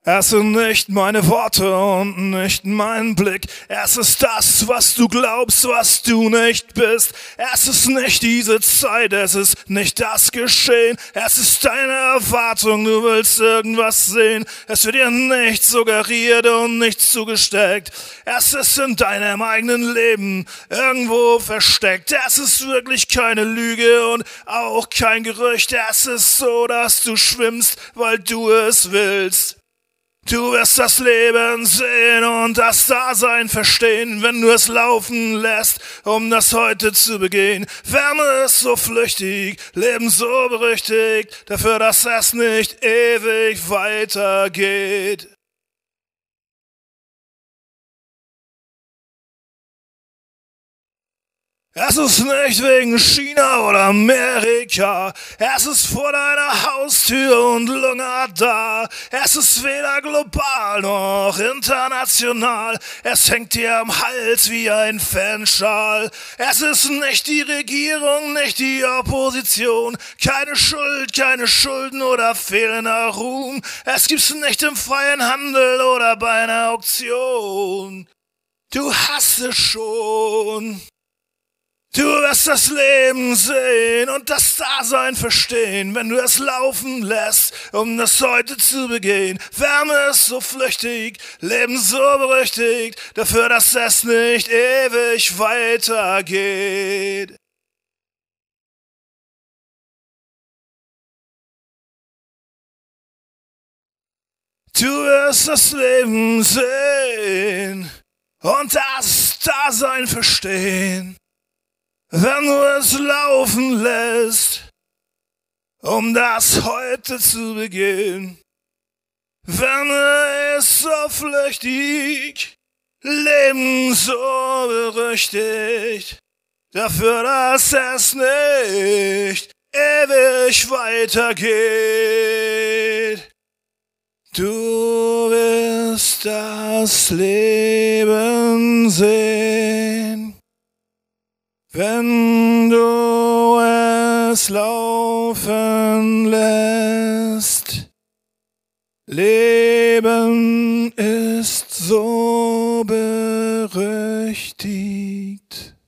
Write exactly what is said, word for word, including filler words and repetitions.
Es sind nicht meine Worte und nicht mein Blick. Es ist das, was du glaubst, was du nicht bist. Es ist nicht diese Zeit, es ist nicht das Geschehen. Es ist deine Erwartung, du willst irgendwas sehen. Es wird dir nichts suggeriert und nichts zugesteckt. Es ist in deinem eigenen Leben irgendwo versteckt. Es ist wirklich keine Lüge und auch kein Gerücht. Es ist so, dass du schwimmst, weil du es willst. Du wirst das Leben sehen und das Dasein verstehen, wenn du es laufen lässt, um das Heute zu begehen. Wärme ist so flüchtig, Leben so berüchtigt, dafür, dass es nicht ewig weitergeht. Es ist nicht wegen China oder Amerika, es ist vor deiner Haustür und lungert da. Es ist weder global noch international, es hängt dir am Hals wie ein Fanschal. Es ist nicht die Regierung, nicht die Opposition, keine Schuld, keine Schulden oder fehlender Ruhm. Es gibt's nicht im freien Handel oder bei einer Auktion. Du hast es schon. Du wirst das Leben sehen und das Dasein verstehen, wenn du es laufen lässt, um das Heute zu begehen. Wärme ist so flüchtig, Leben so berüchtigt, dafür, dass es nicht ewig weitergeht. Du wirst das Leben sehen und das Dasein verstehen, wenn du es laufen lässt, um das Heute zu begehen. Wärme ist so flüchtig, Leben so berüchtigt, dafür, dass es nicht ewig weitergeht. Du wirst das Leben sehen, wenn du es laufen lässt. Leben ist so berüchtigt.